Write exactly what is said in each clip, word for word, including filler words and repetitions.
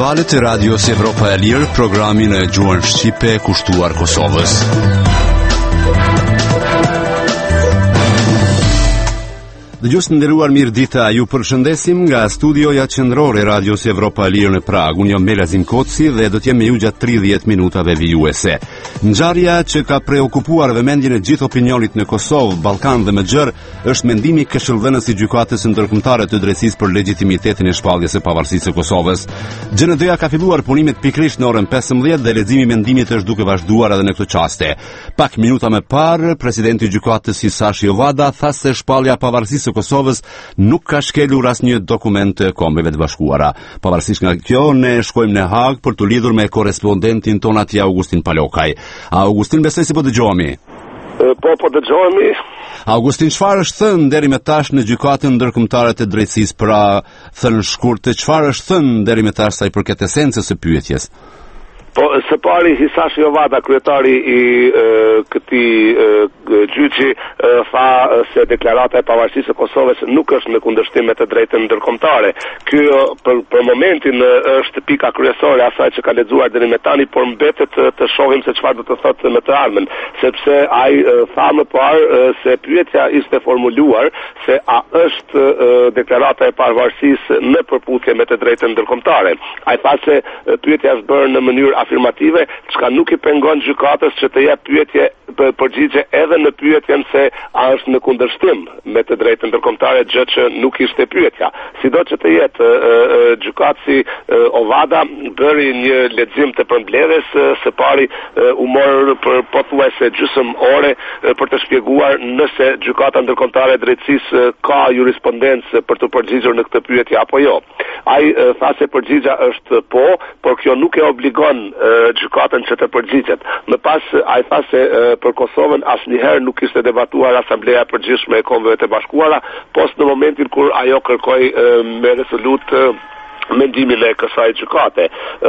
valët e Radios Evropa e Lirë, programin e gjuhën shqipe kushtuar Kosovës. Dëgjues të nderuar, mirë dita, ju përshëndesim nga studioja qendrore e Radios Evropa e Lirë në Prag. Unë jam Melazim Koci dhe do të jem me ju gjatë tridhjetë minutave vijuese. Ngjarja që ka preokupuar vëmendjen e gjithë opinionit në Kosovë, Ballkan dhe më gjerë është mendimi i këshillëdhënës së gjykatës ndërkombëtare të drejtësisë për legjitimitetin e shpalljes së pavarësisë së Kosovës. G N D-ja ka filluar punimet pikërisht në orën pesëmbëdhjetë dhe leximi i mendimit është duke vazhduar edhe në këtë çaste. Pak minuta më parë, presidenti i gjykatës Hisashi Ovada tha se shpallja e pavarësisë së Kosovës nuk ka shkelur asnjë dokument të Kombeve të Bashkuara. Pavarësisht nga kjo, ne shkojmë në Hag për të lidhur me korrespondentin ton atje Augustin Palokaj. Augustin, besoj se po dëgjohemi. Po, po dëgjohemi. Augustin, çfarë është thënë deri më tash në gjykatën ndërkombëtare të drejtësisë, pra thënë shkurt, çfarë është thënë deri më tash sa i përket esencës së pyetjes? Po, së pari, Hisashi Ovada, kryetari i e, këtij e, gjyqi, e, tha se deklarata e pavarësisë së Kosovës nuk është në kundërshtim me të drejtën ndërkombëtare. Ky për, për momentin është pika kryesore asaj që ka lexuar deri më tani, por mbetet të, të shohim se çfarë do të thotë në të ardhmen, sepse ai tha më parë se pyetja ishte formuluar se a është e, deklarata e pavarësisë në përputhje me të drejtën ndërkombëtare. Ai tha se pyetja është bërë në mënyrë afirmative, çka nuk i pengon gjykatës që të jep pyetje përgjigje edhe në pyetjen se a është në kundërshtim me të drejtën ndërkombëtare, gjë që nuk ishte pyetja. Sido që të jetë, gjykatësi Ovada bëri një lexim të përmbledhjes, së pari u mor për pothuajse gjysmë ore për të shpjeguar nëse gjykata ndërkombëtare e drejtësisë ka jurisprudencë për të përgjigjur në këtë pyetje apo jo. Ai tha se përgjigja është po, por kjo nuk e obligon gjykatën që të përgjigjet. Më pas ai tha se për Kosovën asnjëherë nuk ishte debatuar Asambleja e Përgjithshme e Kombeve të Bashkuara, post në momentin kur ajo kërkoi me rezolut mendimin e kësaj gjykate.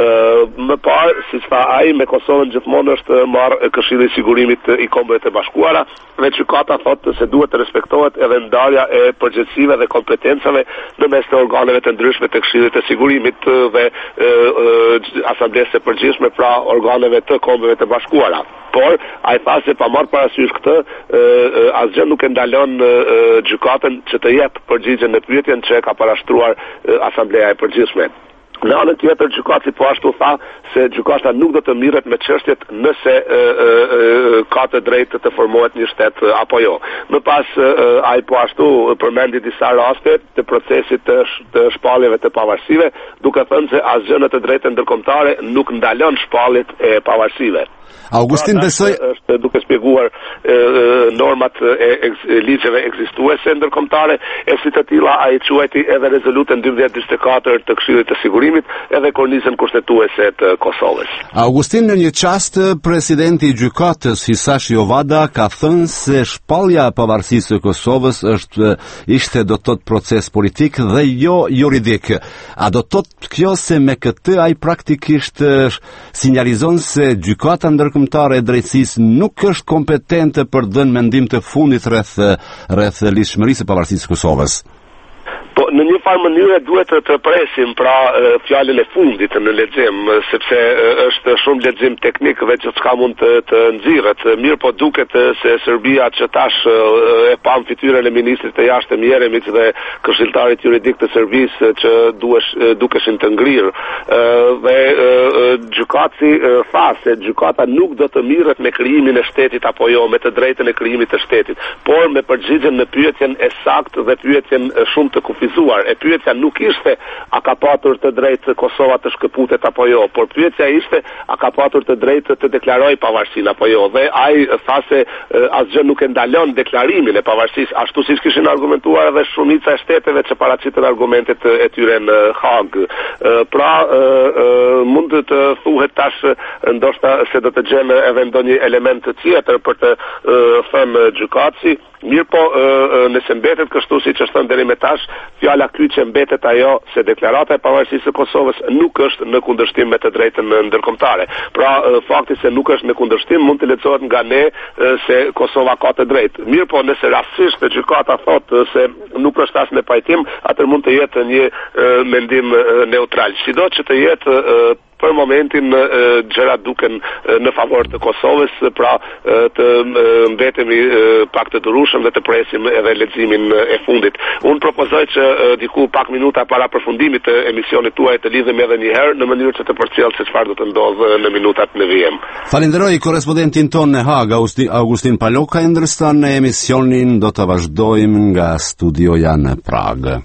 Më parë, siç tha ai, me Kosovën gjithmonë është marrë Këshilli i Sigurimit i Kombeve të Bashkuara, dhe gjykata thotë se duhet të respektohet edhe ndarja e përgjegjësive dhe kompetencave në mes të organeve të ndryshme të Këshillit të Sigurimit dhe Asamblesë së Përgjithshme, pra organeve të Kombeve të Bashkuara. Por ai tha se pa marrë parasysh këtë, asgjë nuk e ndalon gjykatën që të jep përgjigjen në pyetjen që e ka parashtruar Asambleja e Përgjithshme. Në anën tjetër, gjykatësi po ashtu tha se gjykata nuk do të mirret me çështjet nëse e, e, e, ka të drejtë të formohet një shtet apo jo. Më pas ai po ashtu përmendi disa raste të procesit të, të shpalljeve të pavarësive, duke thënë se asgjë në të drejtën ndërkombëtare nuk ndalon shpalljet e pavarësive. Augustin, pra, besoj është duke shpjeguar e, normat e, e ligjeve ekzistuese ndërkombëtare, e si të tilla ai quajti edhe rezolutën dymbëdhjetë njëzet e katër të Këshillit të Sigurimit edhe kornizën kushtetuese të Kosovës. Augustin, në një çast presidenti i gjykatës Hisashi Ovada ka thënë se shpallja e pavarësisë së Kosovës është ishte do të thotë proces politik dhe jo juridik. A do të thotë kjo se me këtë ai praktikisht sinjalizon se gjykata ndërkombëtare e drejtësisë nuk është kompetente për dhënë mendim të fundit rreth rreth lidhshmërisë së pavarësisë së Kosovës? Po, në një farë mënyrë duhet të, të presim pra fjalën e fundit në lexim, sepse është shumë lexim teknik dhe që çka mund të, të nxirret. Mirë po duket se Serbia që tash e pa fytyrën e ministrit të jashtëm Jeremić dhe këshilltarit juridik të Serbisë që duhesh dukeshin të ngrirë. Dhe gjykatësi tha se gjykata nuk do të mirret me krijimin e shtetit apo jo, me të drejtën e krijimit të shtetit, por me përgjigjen në pyetjen e saktë dhe pyetjen shumë të kufizuar. E pyetja nuk ishte a ka patur të drejtë Kosova të shkëputet apo jo, por pyetja ishte a ka patur të drejtë të deklarojë pavarësinë apo jo. Dhe ai tha se asgjë nuk e ndalon deklarimin e pavarësisë, ashtu siç kishin argumentuar edhe shumica e shteteve që paraqiten argumentet e tyre në Hag. Pra mund të thuhet tash ndoshta se do të gjenë edhe ndonjë element tjetër për të thënë gjykatësi. Mirë po, nëse mbetet kështu siç është thënë deri më tash, fjala ky aty që mbetet ajo se deklarata e pavarësisë së Kosovës nuk është në kundërshtim me të drejtën ndërkombëtare. Pra fakti se nuk është në kundërshtim mund të lecohet nga ne se Kosova ka të drejtë. Mirë po nëse rastësisht gjykata thotë se nuk është as në pajtim, atëherë mund të jetë një mendim neutral. Sido që të jetë për momentin gjërat duken në favor të Kosovës, pra të mbetemi pak të durueshëm dhe të presim edhe leximin e fundit. Unë propozoj që diku pak minuta para përfundimit të emisionit tuaj të lidhemi edhe një herë në mënyrë që të përcjell se çfarë do të ndodhë në minutat në vijim. Falenderoj korrespondentin tonë në Hag, Augustin Paloka, ndërsa në emisionin do të vazhdojmë nga studioja në Prag.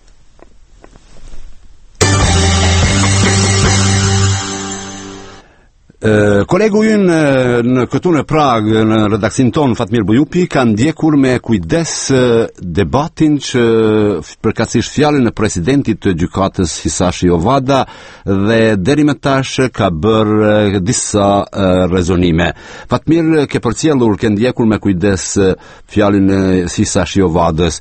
Kolegu ynë në këtu në Prag, në redaksin tonë, Fatmir Bujupi, ka ndjekur me kujdes debatin që përkatësisht fjalën e presidentit të gjykatës Hisashi Ovada dhe deri më tash ka bërë disa rezonime. Fatmir, ke përcjellur, ke ndjekur me kujdes fjalën e Hisashi Ovadës.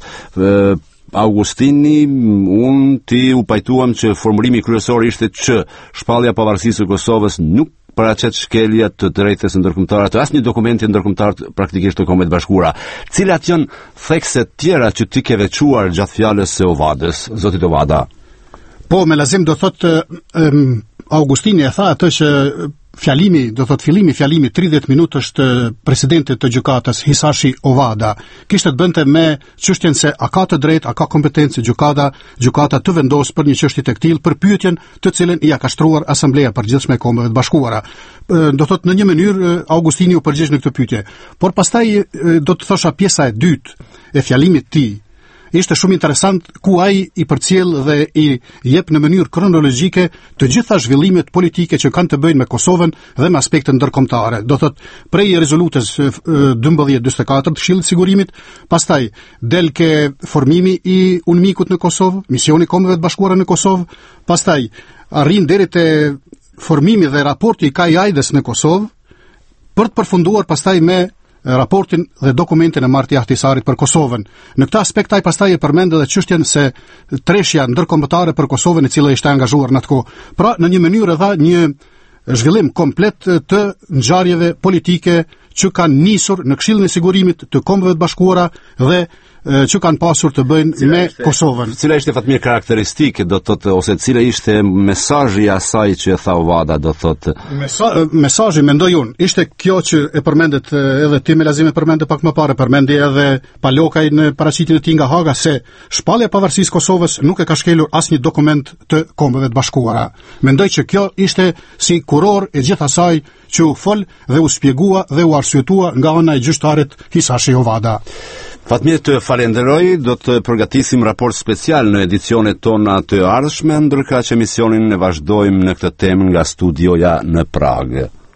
Augustini, unë ti u pajtuam që formulimi kryesor ishte që shpallja pavarësisë së Kosovës nuk paraqet shkelja të drejtës ndërkombëtare të asnjë dokumenti ndërkombëtar praktikisht të Kombeve të Bashkuara. Cilat janë thekset tjera që ti ke veçuar gjatë fjalës së Ovadës, zotit Ovada? Po, me lazim do thotë um, Augustini e tha atë që fjalimi, do thot fillimi fjalimi tridhjetë minutë është presidentit të gjykatës Hisashi Ovada. Kishte të bënte me çështjen se a ka të drejtë, a ka kompetencë gjykata, gjykata të vendosë për një çështje të tillë për pyetjen të cilën i ka shtruar Asambleja e Përgjithshme e Kombeve të Bashkuara. Do thot në një mënyrë Augustini u përgjigj në këtë pyetje. Por pastaj do të thosha pjesa e dytë e fjalimit të tij. Ishte shumë interesant ku ai i përcjell dhe i jep në mënyrë kronologjike të gjitha zhvillimet politike që kanë të bëjnë me Kosovën dhe me aspekte ndërkombëtare. Do thot prej rezolutës dymbëdhjetë dymbëdhjetë e katër të Këshillit të Sigurimit, pastaj del ke formimi i UNMIK-ut në Kosovë, misioni i Kombeve të Bashkuara në Kosovë, pastaj arrin deri te formimi dhe raporti i Kai Ajdes në Kosovë, për të përfunduar pastaj me raportin dhe dokumentin e Marti Ahtisarit për Kosovën. Në këtë aspekt ai pastaj e përmend edhe çështjen se treshja ndërkombëtare për Kosovën e cila ishte angazhuar në atë kohë. Pra në një mënyrë dha një zhvillim komplet të ngjarjeve politike që kanë nisur në Këshillin e Sigurimit të Kombeve të Bashkuara dhe që kanë pasur të bëjnë me ishte, Kosovën. Cila ishte Fatmir karakteristike, do të thotë, ose cila ishte mesazhi i asaj që e tha Ovada, do të thotë? Mesa, mesazhi mendoj unë, ishte kjo që e përmendet edhe ti me lazim e përmendë pak më parë, përmendi edhe Palokaj në paraqitjen e tij nga Haga se shpallja e pavarësisë Kosovës nuk e ka shkelur asnjë dokument të Kombeve të Bashkuara. Mendoj që kjo ishte si kuror e gjithë asaj që u fol dhe u shpjegua dhe u arsyetua nga ana e gjyqtarit Hisashi Ovada. Fatmir, të falenderoj, do të përgatisim raport special në edicionet tona të ardhshme, ndërka që emisionin ne vazhdojmë në këtë temë nga studioja në Prag.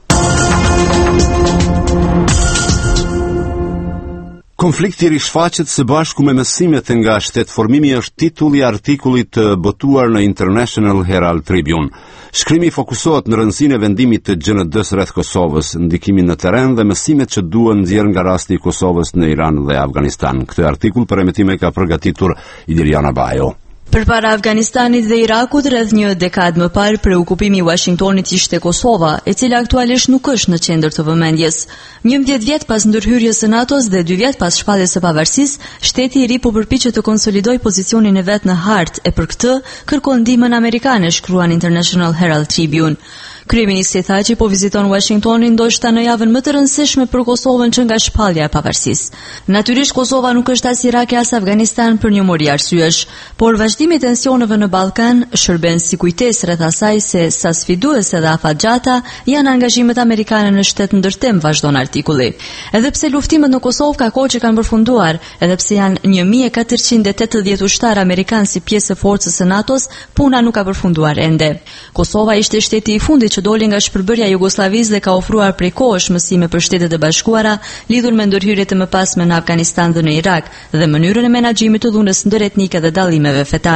Konflikti rishfaqet së bashku me mësimet nga shtetformimi është titulli i artikullit të botuar në International Herald Tribune. Shkrimi fokusohet në rëndësinë e vendimit të G N D-s rreth Kosovës, ndikimin në terren dhe mësimet që duhen nxjerrë nga rasti i Kosovës në Iran dhe Afganistan. Këtë artikull për emitim e ka përgatitur Iliriana Bajo. Përpara Afganistanit dhe Irakut, rreth një dekadë më parë, preokupimi i Washingtonit ishte Kosova, e cila aktualisht nuk është në qendër të vëmendjes. njëmbëdhjetë vjet pas ndërhyrjes së NATO-s dhe dy vjet pas shpalljes së pavarësisë, shteti i ri po përpiqet të konsolidojë pozicionin e vet në hartë e për këtë kërkon ndihmën amerikane, shkruan International Herald Tribune. Kryeministri tha që po viziton Washingtonin ndoshta në javën më të rëndësishme për Kosovën që nga shpallja e pavarësisë. Natyrisht Kosova nuk është as Irak as Afganistan për një mori arsyesh, por vazhdimi i tensioneve në Ballkan shërben si kujtesë rreth asaj se sa sfiduese dhe afatgjata janë angazhimet amerikane në shtet ndërtim, vazhdon artikulli. Edhe pse luftimet në Kosovë ka kohë që kanë përfunduar, edhe pse janë një mijë e katërqind e tetëdhjetë ushtar amerikan si pjesë e forcës së NATO-s, puna nuk ka përfunduar ende. Kosova ishte shteti i fundit që doli nga shpërbërja e Jugosllavisë dhe ka ofruar prej kohësh mësime për Shtetet e Bashkuara lidhur me ndërhyrjet e mëpasme në Afganistan dhe në Irak dhe mënyrën e menaxhimit të dhunës ndëretnike dhe dallimeve fetare.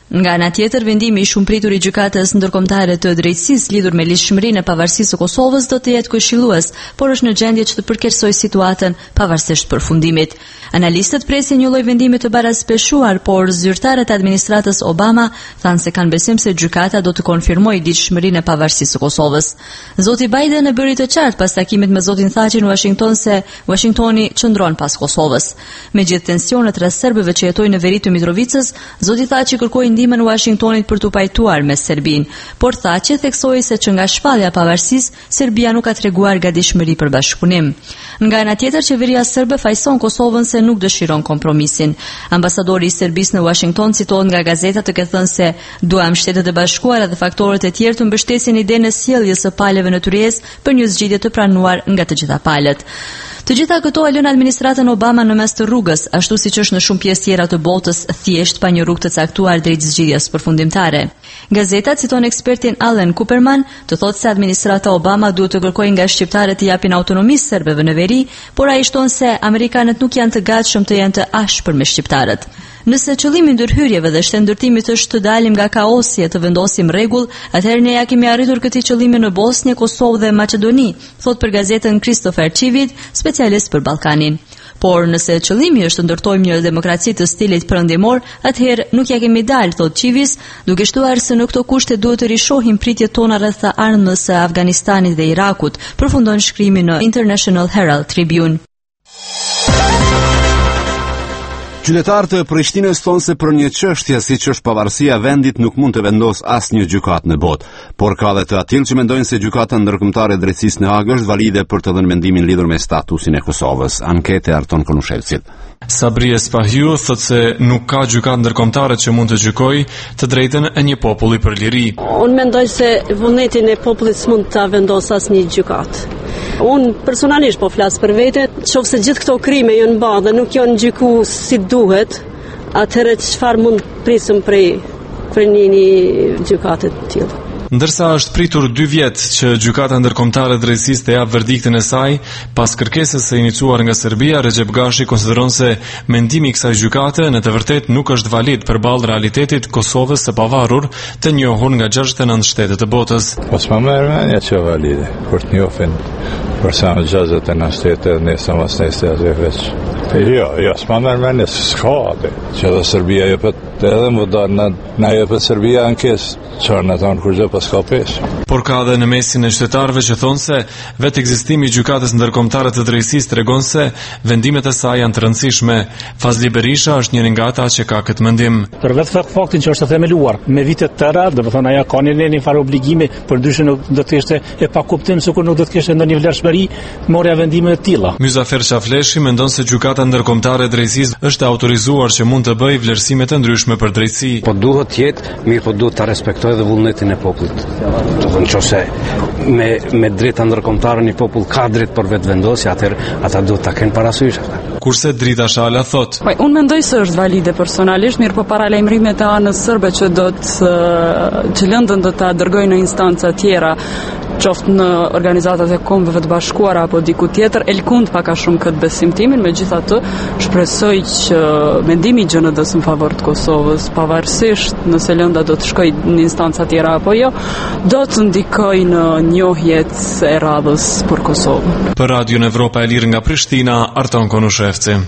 Nga ana tjetër, vendimi i shumëpritur i gjykatës ndërkombëtare të drejtësisë lidhur me ligjshmërinë e pavarësisë së Kosovës do të jetë këshillues, por është në gjendje që të përkersojë situatën pavarësisht përfundimit. Analistët presin një lloj vendimi të baraspeshuar, por zyrtarët e administratës Obama thanë se kanë besim se gjykata do të konfirmojë ligjshmërinë e pavarësisë së Kosovës. Zoti Biden e bëri të qartë pas takimit me zotin Thaçi në Washington se Washingtoni qëndron pas Kosovës. Me gjithë tensionet rreth serbëve që jetojnë në veri të Mitrovicës, zoti Thaçi kërkoi ndihmën e Washingtonit për të pajtuar me Serbinë, por Thaçi theksoi se që nga shpallja e pavarësisë, Serbia nuk ka treguar gatishmëri për bashkëpunim. Nga ana tjetër, qeveria serbe fajson Kosovën se nuk dëshiron kompromisin. Ambasadori i Serbisë në Washington citohet nga gazeta të ketë thënë se duam Shtetet e Bashkuara dhe faktorët e tjerë të mbështesin idenë e sjelljes së palëve në Tryezë për një zgjidhje të pranuar nga të gjitha palët. Të gjitha këto e lënë administratën Obama në mes të rrugës, ashtu siç është në shumë pjesë tjera të botës, thjesht pa një rrugë të caktuar drejt zgjidhjes përfundimtare. Gazeta citon ekspertin Alan Cooperman, të thotë se administrata Obama duhet të kërkojë nga shqiptarët të japin autonomi serbëve në veri, por ai shton se amerikanët nuk janë të gatshëm të jenë të ashpër me shqiptarët. Nëse qëllimi i ndërhyrjeve dhe shtendërtimit është të dalim nga kaosi e të vendosim rregull, atëherë ne ja kemi arritur këtë qëllimi në Bosnjë, Kosovë dhe Maqedoni, thot për gazetën Christopher Chivit, specialist për Ballkanin. Por nëse qëllimi është të ndërtojmë një demokraci të stilit perëndimor, atëherë nuk ja kemi dalë, thot Chivis, duke shtuar se në këto kushte duhet të rishohim pritjet tona rreth armës së Afganistanit dhe Irakut, përfundon shkrimi në International Herald Tribune. Qytetarët e Prishtinës thonë se për një çështje siç është pavarësia e vendit nuk mund të vendos asnjë gjykatë në botë, por ka edhe të atill që mendojnë se gjykata ndërkombëtare e drejtësisë në Hagë është valide për të dhënë mendimin lidhur me statusin e Kosovës. Ankete Arton Konushevcit. Sabri Espahiu thotë se nuk ka gjykatë ndërkombëtare që mund të gjykojë të drejtën e një populli për liri. Unë mendoj se vullnetin e popullit s'mund ta vendosë asnjë gjykatë. Unë personalisht po flas për vete, qoftë se gjithë këto krime janë bërë dhe nuk janë gjykuar si duhet, atëherë çfarë mund prisim prej për një, një gjykate të tillë. Ndërsa është pritur dy vjet që gjykata ndërkombëtare e drejtësisë të jap verdiktin e saj, pas kërkesës së iniciuar nga Serbia, Recep Gashi konsideron se mendimi i kësaj gjykate në të vërtetë nuk është valid përballë realitetit Kosovës së pavarur, të njohur nga gjashtëdhjetë e nëntë shtete të botës. Mos më merr mendja që valide, kur të njohin për sa gjashtëdhjetë e nëntë shtete ne sa mos nëse as veç. Jo, jo, s'ma merr mendja s'ka atë. Që dhe Serbia jepet edhe më do na na jepet Serbia ankesë, çfarë na thon kur gjë pas ka pesh. Por ka edhe në mesin e qytetarëve që thonë se vetë ekzistimi i gjykatës ndërkombëtare të drejtësisë tregon se vendimet e saj janë të rëndësishme. Fazli Berisha është njëri nga ata që ka këtë mendim. Për vetë faktin që është themeluar me vite të tëra, do të thonë ajo ka një një farë obligime, përndryshe nuk do të ishte e pakuptim sikur nuk do të kishte ndonjë vlerëshmëri morja vendime të tilla. Myzafer Çafleshi mendon se gjykata ndërkombëtare e drejtësisë është autorizuar që mund të bëjë vlerësime të ndryshme për drejtësi. Po duhet të jetë, mirë po duhet ta respektojë dhe vullnetin e popullit. Do të thonë me me drejta ndërkombëtare një popull ka drejt për vetëvendosje, atëherë ata duhet ta kenë parasysh ata. Kurse Drita Shala thot. Po unë mendoj se është valide personalisht, mirë po paralajmërimet e anës serbe që do të që lëndën do ta dërgojnë në instanca tjera, qoftë në organizatat e kombëve të bashkuara apo diku tjetër, elkund pak a shumë këtë besimtimin, megjithatë shpresoj që mendimi i G N D-s në favor të Kosovës, pavarësisht nëse lënda do të shkojë në instanca tjera apo jo, do të ndikojë në njohjet e radhës për Kosovën. Për Radion Evropa e Lirë nga Prishtina, Arton Konushevci.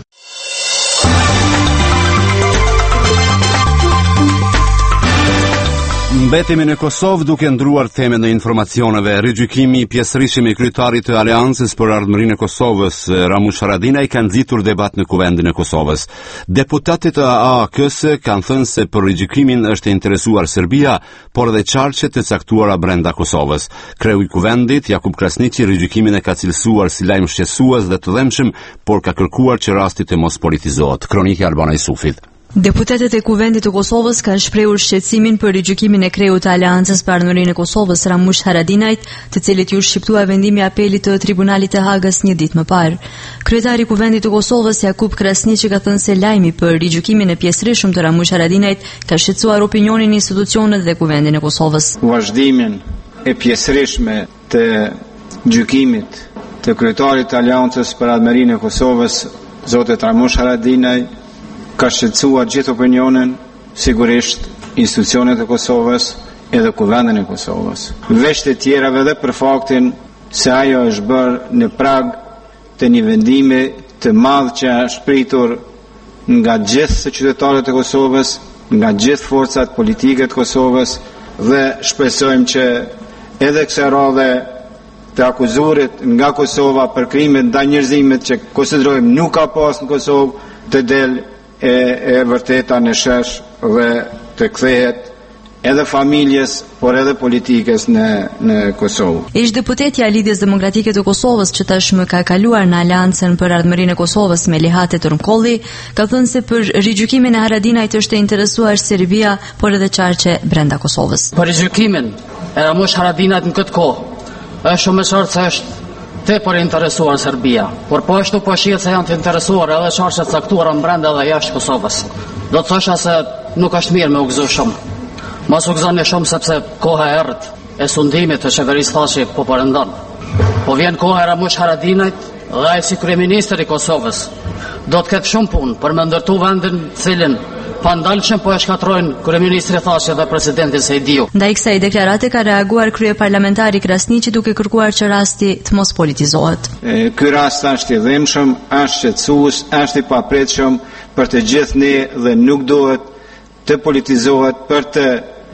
Mbetemi në Kosovë duke ndruar temën e informacioneve. Rigjykimi i pjesërisëm i kryetarit të Aleancës për Ardhmërinë e Kosovës, Ramush Haradinaj, ka nxitur debat në Kuvendin e Kosovës. Deputatët e A A K-s kanë thënë se për rigjykimin është e interesuar Serbia, por edhe çarqet e caktuara brenda Kosovës. Kreu i Kuvendit, Jakub Krasniqi, rigjykimin e ka cilësuar si lajm shqetësues dhe të dhëmshëm, por ka kërkuar që rasti të mos politizohet. Kronika Albana Isufit. Deputetët e Kuvendit të Kosovës kanë shprehur shqetësimin për rigjykimin e kreut të Aleancës për Ardhmërinë e Kosovës, Ramush Haradinajt, të cilit ju shqiptua vendimi i apelit të Tribunalit të Hagës një ditë më parë. Kryetari i Kuvendit të Kosovës, Jakub Krasniqi, ka thënë se lajmi për rigjykimin e pjesërisëm të Ramush Haradinajt ka shqetësuar opinionin e institucionet dhe Kuvendin e Kosovës. Vazhdimin e pjesërisëm të gjykimit të kryetarit të Aleancës për Ardhmërinë e Kosovës, zotit Ramush Haradinaj, ka shqetësuar gjithë opinionin, sigurisht institucionet e Kosovës edhe kuvendin e Kosovës. Veç të tjerave dhe për faktin se ajo është bërë në prag të një vendimi të madh që është shpritur nga gjithë qytetarët e Kosovës, nga gjithë forcat politike të Kosovës, dhe shpresojmë që edhe kësaj radhe të akuzuarit nga Kosova për krimet ndaj njerëzimit që konsiderojmë nuk ka pas në Kosovë të del e, e vërteta në shesh dhe të kthehet edhe familjes, por edhe politikës në, në Kosovë. Ish deputetja e Lidhjes Demokratike të Kosovës që tashmë ka kaluar në Aleancën për Ardhmërinë e Kosovës me Lihate Tërmkolli, ka thënë se për rigjykimin e Haradinajt është e interesuar Serbia, por edhe qarqe brenda Kosovës. Për rigjykimin e Ramush Haradinajt në këtë kohë, është shumë e qartë se është tepër interesuar Serbia, por po ashtu po shihet se janë të interesuar edhe qarqet caktuara brenda dhe jashtë Kosovës. Do të thosha se nuk është mirë me u gëzu shumë. Mos u gëzoni shumë sepse koha e errët e sundimit të qeverisë Thaçi po përëndon. Po vjen koha e Ramush Haradinajt dhe ai si kryeministër i Kosovës do të ketë shumë punë për me ndërtu vendin cilin pandalshëm po e shkatrojnë kryeministri Thaçi dhe presidenti Sejdiu. Ndaj kësaj deklarate ka reaguar kryeparlamentari Krasniqi duke kërkuar që rasti të mos politizohet. Ky rast është i dhimbshëm, është shqetësues, është i papritshëm për të gjithë ne dhe nuk duhet të politizohet për të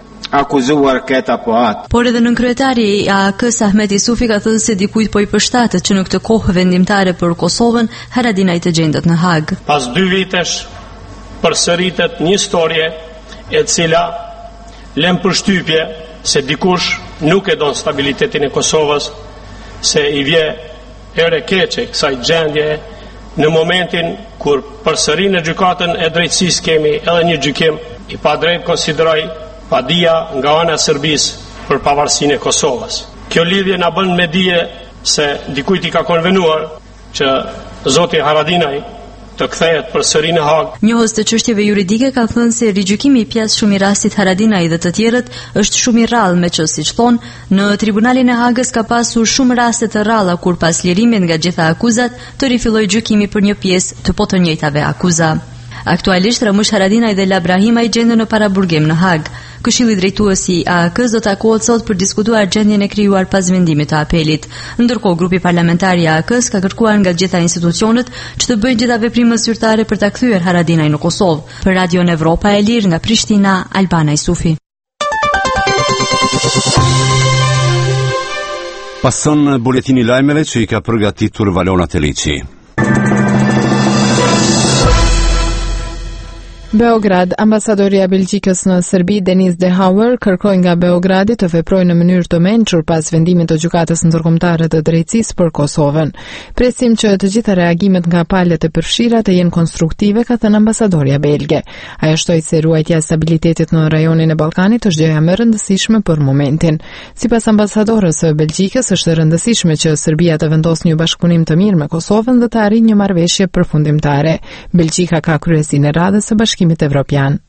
akuzuar këtë apo atë. Por edhe nënkryetari i A A K-s Ahmet Isufi ka thënë se dikujt po i përshtatet që në këtë kohë vendimtare për Kosovën, Haradinaj të gjendet në Hag. Pas dy vitesh përsëritet një historie e cila lëm përshtypje se dikush nuk e don stabilitetin e Kosovës, se i vje ere keqe kësaj gjendje në momentin kur përsëri në gjykatën e drejtësisë kemi edhe një gjykim i padrejt konsideroj padia nga ana e Serbisë për pavarësinë e Kosovës. Kjo lidhje na bën me dije se dikujt i ka konvenuar që zoti Haradinaj të kthehet përsëri në Hag. Njohës të çështjeve juridike ka thënë se rigjykimi i pjesë shumë i rastit Haradinaj dhe të tjerët është shumë i rrallë, me që siç thon, në tribunalin e Hagës ka pasur shumë raste të rralla kur pas lirimit nga gjitha akuzat të rifilloi gjykimi për një pjesë të po të njëjtave akuza. Aktualisht Ramush Haradinaj dhe Labrahima i gjenden në paraburgim në Hag. Këshilli drejtues i A A K-s do takohet sot për diskutuar gjendjen e krijuar pas vendimit të apelit. Ndërkohë grupi parlamentar i A A K-s ka kërkuar nga gjitha institucionet që të bëjnë gjitha veprimet zyrtare për ta kthyer Haradinaj në Kosovë. Për Radion Evropa e Lirë nga Prishtina, Albana Isufi. Pason buletini lajmeve që i ka përgatitur Valona Teliçi. Beograd, ambasadoria e Belgjikës në Serbi Denis De Hauer kërkoi nga Beogradi të veprojë në mënyrë të mençur pas vendimit të gjykatës ndërkombëtare të drejtësisë për Kosovën. Presim që të gjitha reagimet nga palët e përfshira të jenë konstruktive, ka thënë ambasadoria belge. Ajo shtoi se ruajtja e stabilitetit në rajonin e Ballkanit është gjëja më e rëndësishme për momentin. Sipas ambasadorës së Belgjikës, është e rëndësishme që Serbia të vendosë një bashkëpunim të mirë me Kosovën dhe të arrijë një marrëveshje përfundimtare. Belgjika ka kryesinë e radhës së Bashkimit Evropian.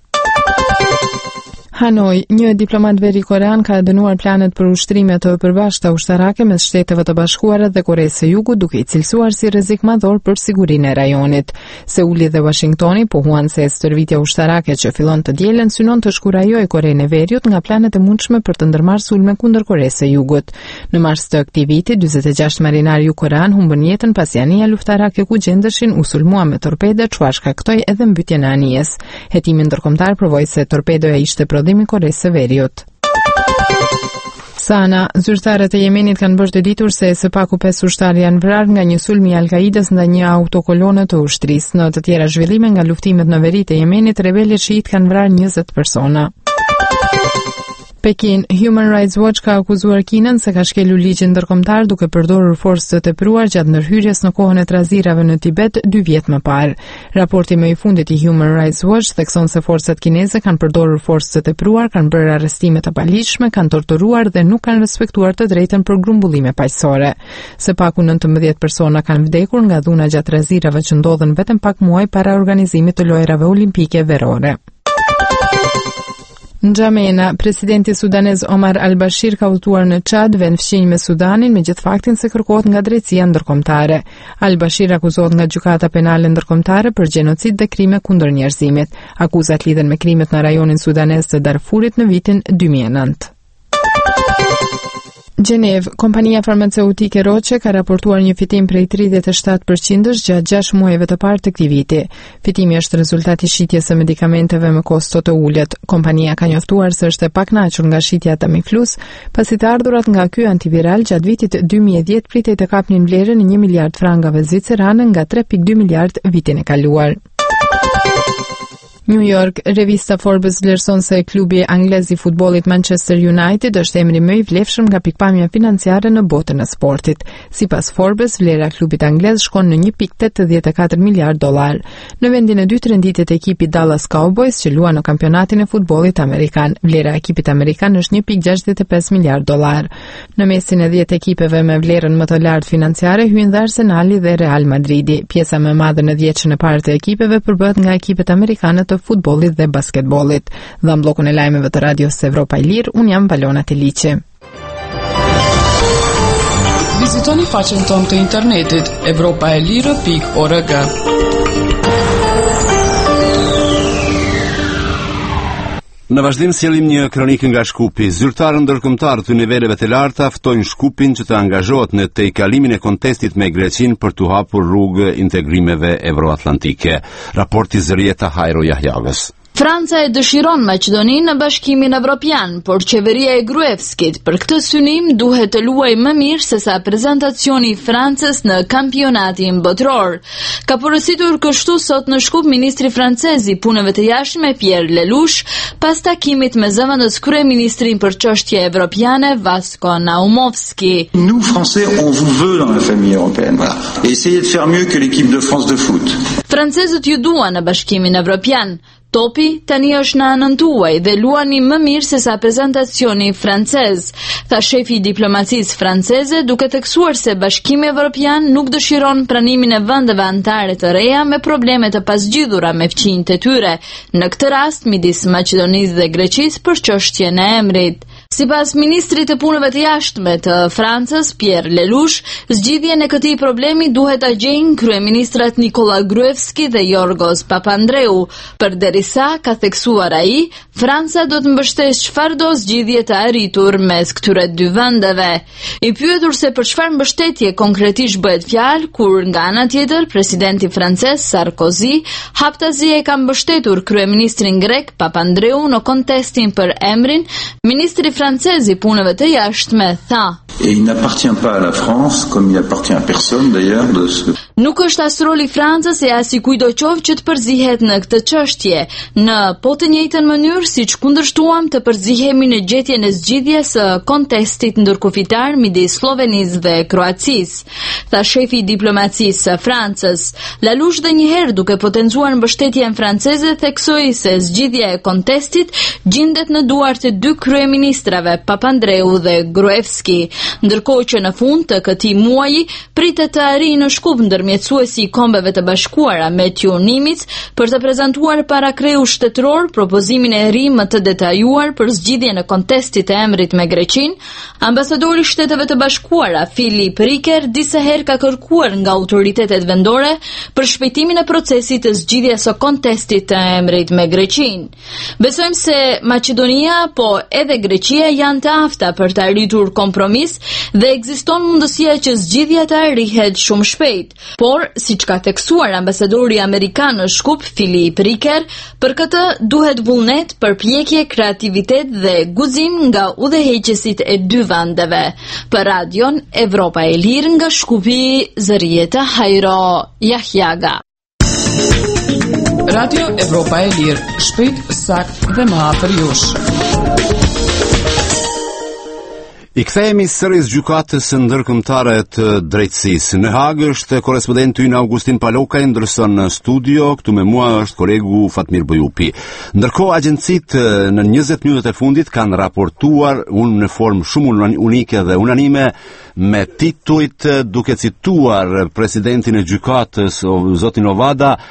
Hanoi, një diplomat veri korean ka dënuar planet për ushtrime të përbashkëta ushtarake mes Shteteve të Bashkuara dhe Koresë së Jugut, duke i cilësuar si rrezik madhor për sigurinë e rajonit. Seuli dhe Washingtoni pohuan se stërvitja ushtarake që fillon të dielën synon të shkurajojë Korenë e Veriut nga planet e mundshme për të ndërmarrë sulme kundër Koresë së Jugut. Në mars të këtij viti, dyzet e gjashtë marinarë jugkorean humbën jetën pasi anija luftarake ku gjendeshin u sulmua me torpede, çuar shkaktoi edhe mbytjen e anijes. Hetimi ndërkombëtar provoi se torpedoja ishte prodhimi i Koresë së Veriut. Sana, zyrtarët e Jemenit kanë bërë të ditur se së paku pesë ushtarë janë vrarë nga një sulm i Al-Qaidës ndaj një autokolone të ushtrisë. Në të tjera zhvillime nga luftimet në veri të Jemenit, rebelët shiit kanë vrarë njëzet persona. Pekin, Human Rights Watch ka akuzuar Kinën se ka shkelur ligjin ndërkombëtar duke përdorur forcë të tepruar gjatë ndërhyrjes në kohën e trazirave në Tibet dy vjet më parë. Raporti më i fundit i Human Rights Watch thekson se forcat kineze kanë përdorur forcë të tepruar, kanë bërë arrestime të paligjshme, kanë torturuar dhe nuk kanë respektuar të drejtën për grumbullime paqësore. Së paku nëntëmbëdhjetë persona kanë vdekur nga dhuna gjatë trazirave që ndodhen vetëm pak muaj para organizimit të lojrave olimpike verore. N'Xhamena, presidenti sudanez Omar al-Bashir ka udhëtuar në Çad vend fqinj me Sudanin me gjithë faktin se kërkohet nga drejtësia ndërkombëtare. Al-Bashir akuzohet nga gjykata penale ndërkombëtare për gjenocid dhe krime kundër njerëzimit. Akuzat lidhen me krimet në rajonin sudanez të Darfurit në vitin dy mijë e nëntë. Gjenev, kompania farmaceutike Roche ka raportuar një fitim prej tridhjetë e shtatë përqind gjatë gjashtë muajve të parë të këtij viti. Fitimi është rezultati i shitjes së medikamenteve me kosto të ulët. Kompania ka njoftuar se është e pakënaqur nga shitja e Tamiflus, pasi të ardhurat nga ky antiviral gjatë vitit dy mijë e dhjetë pritej të kapnin vlerën e një miliard frangave zvicerane nga tre pikë dy miliard vitin e kaluar. New York, revista Forbes vlerëson se klubi anglez i futbollit Manchester United është emri më i vlefshëm nga pikpamja financiare në botën e sportit. Sipas Forbes, vlera e klubit anglez shkon në një pikë tetëdhjetë e katër miliard dollar. Në vendin e dytë renditet ekipi Dallas Cowboys që luan në kampionatin e futbollit amerikan. Vlera e ekipit amerikan është një pikë gjashtëdhjetë e pesë miliard dollar. Në mesin e dhjetë ekipeve me vlerën më të lartë financiare hyn dhe Arsenali dhe Real Madridi. Pjesa më e madhe në dhjetëshën e parë të ekipeve përbëhet nga ekipet amerikane të futbollit dhe basketbollit. Dhe në blokun e lajmeve të radios Evropa e Lirë, unë jam Valona Teliçi. Vizitoni faqen tonë të internetit evropa e lirë pikë org. Në vazhdim sjellim një kronikë nga Shkupi. Zyrtarë ndërkombëtar të niveleve të larta ftojnë Shkupin që të angazhohet në tejkalimin e kontestit me Greqinë për të hapur rrugë integrimeve euroatlantike. Raporti Zërieta Hajro Jahjagës. Franca e dëshiron Maqedoninë në Bashkimin Evropian, por qeveria e Gruevskit për këtë synim duhet të luajë më mirë se sa prezentacioni i Francës në kampionatin botror. Ka porositur kështu sot në Shkup ministri francez i punëve të jashtme Pierre Lelouch pas takimit me zëvendës kryeministrin për çështje evropiane Vasko Naumovski. Nous Français on vous veut dans la famille européenne. Voilà. Et essayez de faire mieux que l'équipe de France de foot. Francezët ju duan në Bashkimin Evropian. Topi tani është në anën tuaj dhe luani më mirë se sa prezentacioni francez, tha shefi i diplomacisë franceze, duke theksuar se Bashkimi Evropian nuk dëshiron pranimin e vendeve anëtare të reja me probleme të pasgjidhura me fqinjtë e tyre, në këtë rast midis Maqedonisë dhe Greqisë për çështjen e emrit. Sipas ministrit të punëve të jashtme të Francës, Pierre Lelouch, zgjidhjen e këtij problemi duhet ta gjejnë kryeministrat Nikola Gruevski dhe Yorgos Papandreou. Përderisa, ka theksuar ai, Franca do të mbështesë çfarëdo zgjidhje të arritur mes këtyre dy vendeve. I pyetur se për çfarë mbështetje konkretisht bëhet fjalë, kur nga ana tjetër presidenti francez Sarkozy haptazi e ka mbështetur kryeministrin grek Papandreou në kontestin për emrin, ministri francez i punëve të jashtme tha: Et il n'appartient pas à la France, comme il appartient à personne d'ailleurs de ce... Nuk është as roli i Francës e as i kujdo qoftë që të përzihet në këtë çështje. Në po të njëjtën mënyrë siç kundërshtuam të përzihemi në gjetjen e zgjidhjes së kontestit ndërkufitar midis Slovenisë dhe Kroacisë, tha shefi i diplomacisë së Francës. Lelouch dhe një herë duke potencuar mbështetjen franceze theksoi se zgjidhja e kontestit gjendet në duart e dy kryeministrave, Papandreou dhe Gruevski. Ndërkohë që në fund të këtij muaji pritet të arrijë në Shkup ndërmjetësuesi i Kombeve të Bashkuara Matthew Nimitz për të prezantuar para kreu shtetëror propozimin e ri më të detajuar për zgjidhjen e kontestit të emrit me Greqinë. Ambasadori i Shteteve të Bashkuara Philip Riker disa herë ka kërkuar nga autoritetet vendore për shpejtimin e procesit të zgjidhjes së kontestit të emrit me Greqinë. Besojmë se Maqedonia po edhe Greqia janë të afta për të arritur kompromis dhe ekziston mundësia që zgjidhja të arrihet shumë shpejt. Por, siç ka theksuar ambasadori amerikan në Shkup Philip Riker, për këtë duhet vullnet, përpjekje, kreativitet dhe guzim nga udhëheqësit e dy vendeve. Për radion Evropa e Lirë nga Shkupi, Zërieta Hajro Jahjaga. Radio Evropa e Lirë, shpejt, sakt dhe më afër jush. I kthehemi sërish gjykatës ndërkombëtare të drejtësisë. Në Hagë është korrespondenti ynë Augustin Palokaj, ndërsa në studio këtu me mua është kolegu Fatmir Bojupi. Ndërkohë agjencitë në njëzet minutat e fundit kanë raportuar unë në formë shumë unike dhe unanime me titujt duke cituar presidentin e gjykatës, zotin Ovada,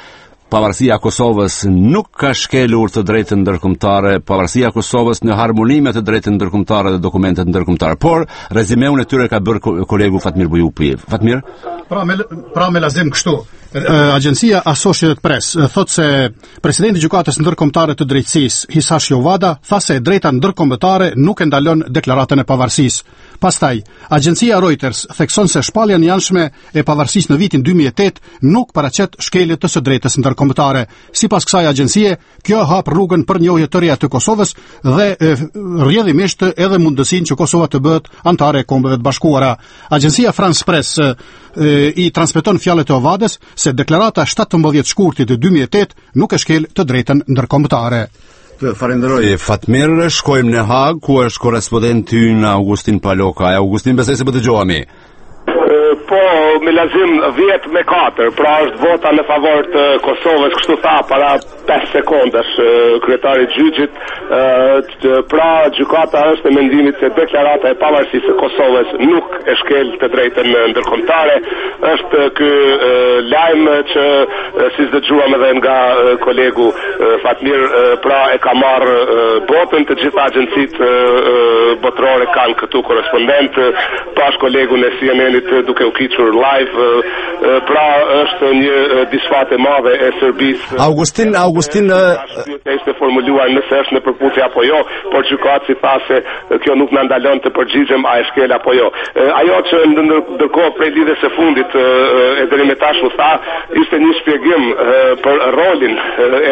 pavarësia e Kosovës nuk ka shkelur të drejtën ndërkombëtare, pavarësia e Kosovës në harmoni me të drejtën ndërkombëtare dhe dokumentet ndërkombëtare. Por rezimeun e tyre ka bërë kolegu Fatmir Bujupi. Fatmir? Pra me, pra me lazim kështu. Agjencia Associated Press thot se presidenti i Gjykatës Ndërkombëtare të Drejtësisë Hisashi Ovada tha se drejta ndërkombëtare nuk e ndalon deklaratën e pavarësisë. Pastaj, agjencia Reuters thekson se shpallja e jashtme e pavarësisë në vitin dy mijë e tetë nuk paraqet shkelje të së drejtës ndërkombëtare. Sipas kësaj agjencie, kjo hap rrugën për njohje të reja të Kosovës dhe rrjedhimisht edhe mundësinë që Kosova të bëhet anëtare e Kombeve të Bashkuara. Agjencia France Press e, i transmeton fjalët e Ovadës se deklarata shtatëmbëdhjetë shkurtit dy mijë e tetë nuk e shkel të drejtën ndërkombëtare. Të falenderoj Fatmir, shkojmë në Hag ku është korrespondenti ynë Augustin Paloka. Augustin, besoj se po dëgjojmë. Po, me lazim dhjetë me katër, pra është vota në favor të Kosovës, kështu tha para pesë sekondash kryetari i gjyqit. Pra gjykata është e mendimit se deklarata e pavarësisë së Kosovës nuk e shkel të drejtën ndërkombëtare. Është ky lajm që si dëgjuam edhe nga kolegu Fatmir, pra e ka marrë botën, të gjitha agjencitë botërore kanë këtu korrespondent, pas kolegun e C N N-it duke u kiqur live, pra është një disfat e madhe e Serbisë. Augustin, Augustin ishte formuluar nëse është në përputhje apo jo, por gjykatësi tha se kjo nuk na ndalon të përgjigjem a e shkel apo jo. Ajo që ndërkohë prej lidhjes së fundit e deri më tash u tha, ishte një shpjegim për rolin e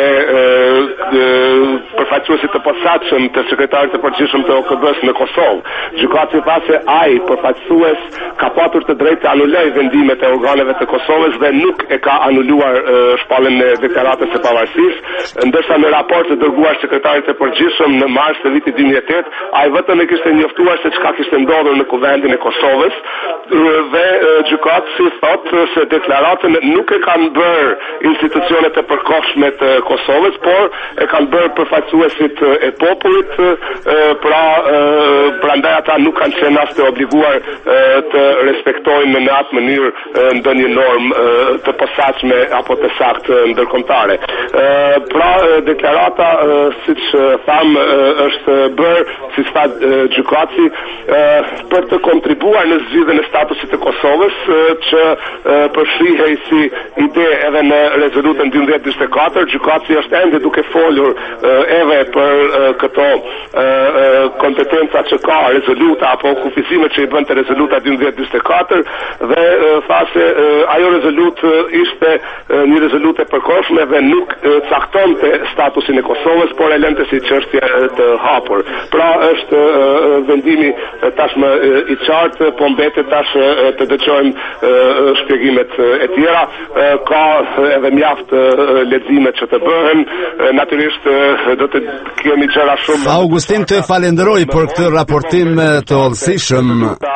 përfaqësuesit të posaçëm të sekretarit të përgjithshëm të O K B-s në Kosovë. Gjykatësi tha se ai përfaqësues ka patur të drejtë të anuloj vendimet e organeve të Kosovës dhe nuk e ka anuluar shpalljen e deklaratës së pavarësisë, ndërsa në raport të dërguar sekretarit të përgjithshëm në mars të vitit dy mijë e tetë, ai vetëm e kishte njoftuar se çka kishte ndodhur në kuvendin e Kosovës dhe gjykatësi thotë se deklaratën nuk e kanë bërë institucionet e përkohshme të Kosovës, por e kanë bërë përfaqësuesit e popullit, pra prandaj ata nuk kanë qenë as të obliguar të respektojnë në atë mënyrë ndonjë normë të posaçme apo të saktë ndërkombëtare. Pra deklarata, siç tham, është bërë, siç tha gjykatësi, për të kontribuar në zgjidhjen e statusit të Kosovës, që përfshihej si ide edhe në rezolutën dy mijë e katër. Gjykatësi është ende duke folur edhe për këto kompetenca që ka rezoluta apo kufizimet që i bën të rezoluta dy mijë e katër dhe tha se ajo rezolutë ishte një rezolutë e përkohshme dhe nuk caktonte statusin e Kosovës, por e lënte si çështje të hapur. Pra është vendimi tashmë i qartë, po mbetet tash të dëgjojmë shpjegimet e tjera. Ka edhe mjaft lexime që të bëhen. Natyrisht do të kemi gjëra shumë. Augustin, të falenderoj për këtë raportim të hollësishëm.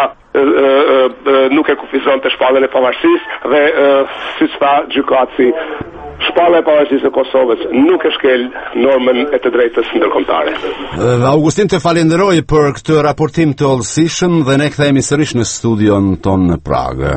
Nuk e kufizon të shpalljen e pavarësisë dhe siç tha gjykatësi, shpallja e pavarësisë së Kosovës nuk e shkel normën e të drejtës ndërkombëtare. Augustin, të falenderoj për këtë raportim të hollësishëm dhe ne kthehemi sërish në studion ton në Pragë.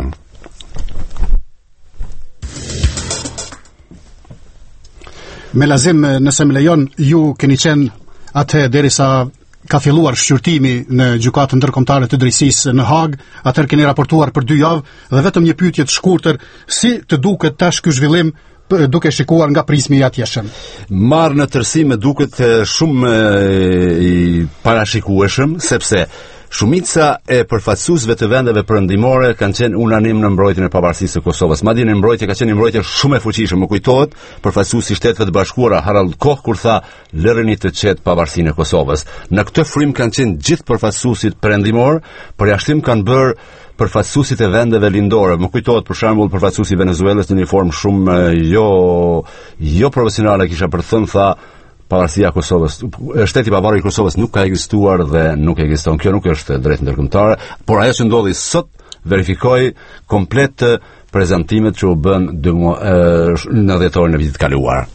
Me lazim, nëse më lejon, ju keni qenë atë derisa ka filluar shqyrtimi në Gjykatën Ndërkombëtare të Drejtësisë në Hag, atëherë keni raportuar për dy javë dhe vetëm një pyetje të shkurtër, si të duket tash ky zhvillim duke shikuar nga prizmi i atjeshëm? Marr në tërësi më duket shumë i parashikueshëm, sepse shumica e përfaqësuesve të vendeve perëndimore kanë qenë unanim në mbrojtjen e pavarësisë së Kosovës. Madje në mbrojtje ka qenë një mbrojtje shumë e fuqishme. Më kujtohet përfaqësuesi i Shteteve të Bashkuara Harald Koch kur tha lëreni të qetë pavarësinë e Kosovës. Në këtë frym kanë qenë gjithë përfaqësuesit perëndimor, përjashtim kanë bërë përfaqësuesit e vendeve lindore. Më kujtohet për shembull përfaqësuesi i Venezuelës në një formë shumë jo jo profesionale, kisha për të thënë, tha pavarësia e Kosovës, shteti i pavarur i Kosovës nuk ka ekzistuar dhe nuk ekziston. Kjo nuk është drejtë ndërkombëtare, por ajo që ndodhi sot verifikoi komplet prezantimet që u bën në dhjetorin e vitit kaluar.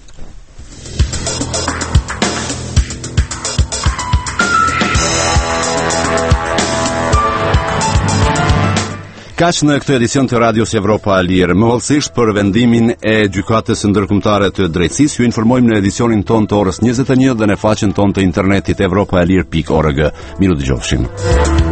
Kaq në këtë edicion të Radios Evropa e Lirë. Më hollësisht për vendimin e gjykatës ndërkombëtare të drejtësisë, ju informojmë në edicionin ton të orës njëzet e një dhe në faqen ton të internetit evropaelir pikë org. Miru dëgjofshim.